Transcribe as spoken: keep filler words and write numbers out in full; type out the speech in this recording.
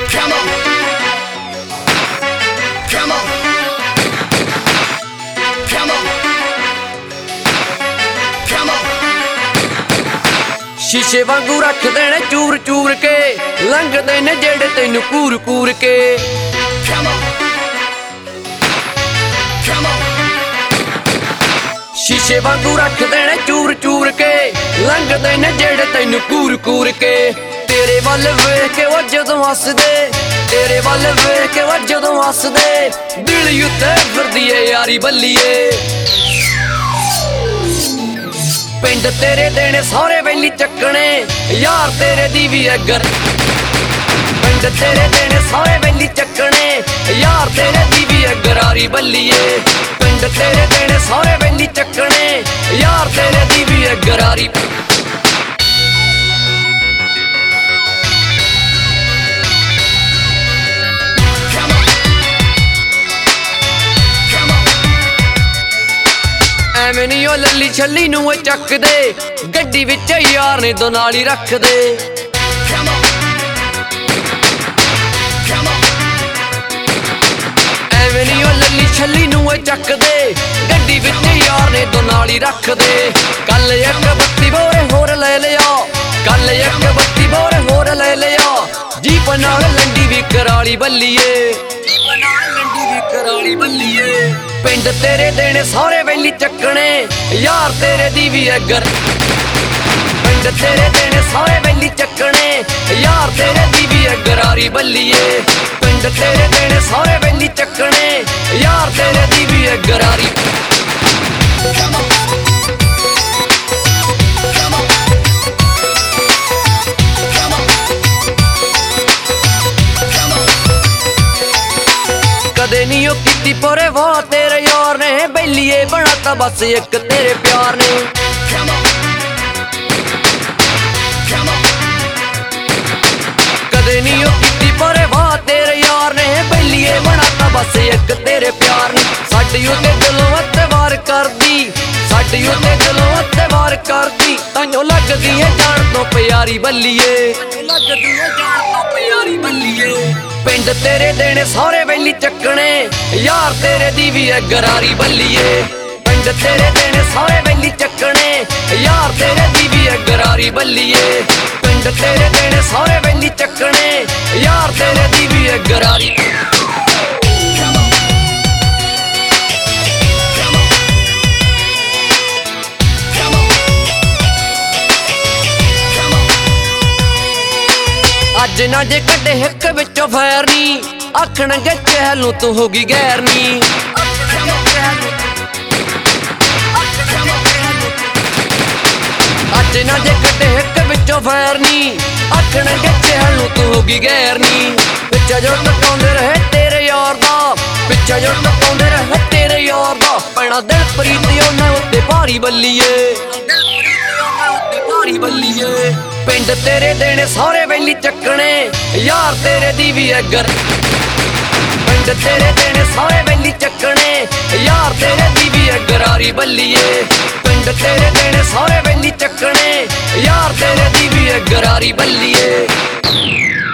Come on. Come on. Come on. Come on. शीशे वांगू रख देने चूर चूर के लंघदे ने जेड़े तैनू कूर कूर के Come on. Come on. शीशे वांगू रख देने चूर चूर के लंघदे ने जेड़े तैनू कूर कूर के तेरे वल वेख के वो जदों हसदे तेरे वल वेख के वो जदों हसदे दिल उत्ते फिरदी ए यारी बल्लीए पिंड तेरे देने सारे वैली चकने यार तेरे दी भी अगर पिंड तेरे देने सारे वैली चकने यार तेरे दी भी अगरारी बल्लीए पिंड तेरे देने सारे वैली चकने यार तेरे दी भी अगरारी ਐਵੇਂ ਨੀ ਉਹ ਲੱਲੀ ਛੱਲੀ ਨੂੰ ਚੱਕ ਦੇ ਗੱਡੀ ਵਿੱਚ ਯਾਰ ਨੇ ਦੋ ਨਾਲ ਹੀ ਰੱਖ ਦੇ ਐਵੇਂ ਨੀ ਉਹ ਲੱਲੀ ਛੱਲੀ ਨੂੰ ਚੱਕ ਦੇ ਗੱਡੀ ਵਿੱਚ ਯਾਰ ਨੇ ਦੋ ਨਾਲ ਹੀ ਰੱਖ ਦੇ ਕੱਲ ਇੱਕ ਬੱਤੀ ਬੋਰੇ ਹੋਰ ਲੈ ਲਿਆ ਕੱਲ ਇੱਕ ਬੱਤੀ ਬੋਰੇ ਹੋਰ ਲੈ ਲਿਆ ਜੀਪ ਨਾਲ ਲੰਡੀ ਵੀ ਕਰਾਲੀ ਬੱਲੀਏ ਜੀਪ ਨਾਲ ਲੰਡੀ ਵੀ ਕਰਾਲੀ ਬੱਲੀਏ ਪਿੰਡ ਤੇਰੇ ਦੇਣੇ ਸਾਰੇ ਵੈਲੀ ਚੱਕਣੇ ਯਾਰ ਤੇਰੇ ਦੀ ਵੀ ਅਗਰ ਪਿੰਡ ਤੇਰੇ ਦੇਣੇ ਸਾਰੇ ਵੈਲੀ ਚੱਕਣੇ ਯਾਰ ਤੇਰੇ ਦੀ ਵੀ ਅਗਰਾਰੀ ਬੱਲੀਏ ਪਿੰਡ ਤੇਰੇ ਦੇਣੇ ਸਾਰੇ ਵੈਲੀ ਚੱਕਣੇ ਯਾਰ ਤੇਰੇ ਦੀ ਵੀ ਅਗਰਾਰੀ ਕਦੇ ਨੀ ਉਹ ਕੀਤੀ ਪਰੇ ਵਾਹ ਤੇਰੇ ਯਾਰ ਨੇ ਬੈਲੀਏ ਬਣਾਤਾ ਬਸ ਇੱਕ ਤੇਰੇ ਪਿਆਰ ਨੇ ਕਦੇ ਨੀ ਉਹ ਕੀਤੀ ਪਰੇ ਵਾਹ ਤੇਰੇ ਯਾਰ ਨੇ ਬੈਲੀਏ ਬਣਾਤਾ ਬਸ ਇੱਕ ਤੇਰੇ ਪਿਆਰ ਨੇ ਸਾਡੀ ਉੱਤੇ ਦਿਲੋਂ ਅਤਵਾਰ ਕਰਦੀ ਸਾਡੀ ਉੱਤੇ ਦਿਲੋਂ ਅਤਵਾਰ ਕਰਦੀ ਤਾਂਯੋ ਲੱਗਦੀ ਹੈ ਜਾਣ ਤੋਂ ਪਿਆਰੀ ਬੱਲੀਏ ਲੱਗਦੀ ਹੈ ਜਾਣ ਤੋਂ ਪਿਆਰੀ ਬੱਲੀਏ ਪਿੰਡ ਤੇਰੇ ਦੇਣੇ ਸਾਰੇ ਵੈਲੀ ਚੱਕਣੇ ਯਾਰ ਤੇਰੇ ਦੀ ਵੀ ਅਗਰਾਰੀ ਬੱਲੀਏ ਪਿੰਡ ਤੇਰੇ ਦੇਣੇ ਸਾਰੇ ਵੈਲੀ ਚੱਕਣੇ ਯਾਰ ਤੇਰੇ ਦੀ ਵੀ ਅਗਰਾਰੀ ਬੱਲੀਏ ਪਿੰਡ ਤੇਰੇ ਦੇਣੇ ਸਾਰੇ ਵੈਲੀ ਚੱਕਣੇ ਯਾਰ ਤੇਰੇ ਦੀ ਵੀ ਅਗਰਾਰੀ ਅੱਜ ਨਾ ਜੇ ਕੱਢੇ ਹਿੱਕ ਵਿੱਚੋਂ ਫੈਰ ਨੀ ਆਖਣਗੇ ਚਹਿਲ ਨੂੰ ਤੂੰ ਹੋ ਗਈ ਗੈਰ ਨੀ ਅੱਜ ਨਾ ਜੇ ਕੱਢੇ ਹਿੱਕ ਵਿੱਚੋਂ ਫੈਰ ਨੀ ਆਖਣਗੇ ਚਹਿਲ ਨੂੰ ਤੂੰ ਹੋ ਗਈ ਗੈਰ ਨੀ ਪਿੱਛਾ ਜੋ ਟਕਾਉਂਦੇ ਰਹੇ ਤੇਰੇ ਯਾਰ ਦਾ ਪਿੱਛਾ ਜੋ ਟਕਾਉਂਦੇ ਰਹੇ ਤੇਰੇ ਯਾਰ ਦਾ ਪੈਣਾ ਦਿਲ ਪ੍ਰੀਤੀ ਉਹਨਾਂ ਉੱਤੇ ਭਾਰੀ ਬੱਲੀਏ ਭਾਰੀ ਬੱਲੀਏ ਪਿੰਡ ਤੇਰੇ ਦੇਣੇ ਸਾਰੇ ਵੈਲੀ ਚੱਕਣੇ ਯਾਰ ਤੇਰੇ ਦੀ ਵੀ ਅਗਰ ਪਿੰਡ ਤੇਰੇ ਦੇਣੇ ਸਾਰੇ ਵੈਲੀ ਚੱਕਣੇ ਯਾਰ ਤੇਰੇ ਦੀ ਵੀ ਅਗਰਾਰੀ ਬੱਲੀਏ ਪਿੰਡ ਤੇਰੇ ਦੇਣੇ ਸਾਰੇ ਵੈਲੀ ਚੱਕਣੇ ਯਾਰ ਤੇਰੇ ਦੀ ਵੀ ਅਗਰਾਰੀ ਬੱਲੀਏ